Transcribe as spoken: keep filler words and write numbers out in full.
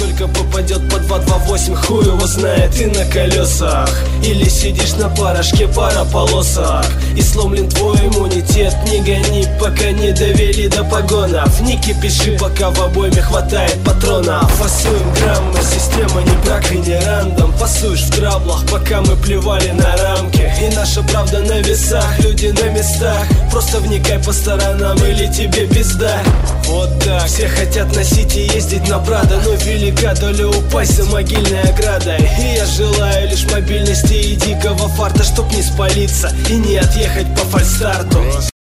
сколько попадет по два два восемь, хуй его знает. Ты на колесах или сидишь на парашке парополосах, и сломлен твой иммунитет. Не гони, пока не довели до погонов. Не кипиши, пока в обойме хватает патронов. Фасуем граммы, система не брак и не рандом. Пасуешь в траблах, пока мы плевали на рамки. И наша правда на весах, люди на местах. Просто вникай по сторонам, или тебе пизда. Вот так, все хотят носить и ездить на Прадо, но велика доля упасть за могильной оградой. И я желаю лишь мобильности и дикого фарта, чтоб не спалиться и не отъехать по фальстарту.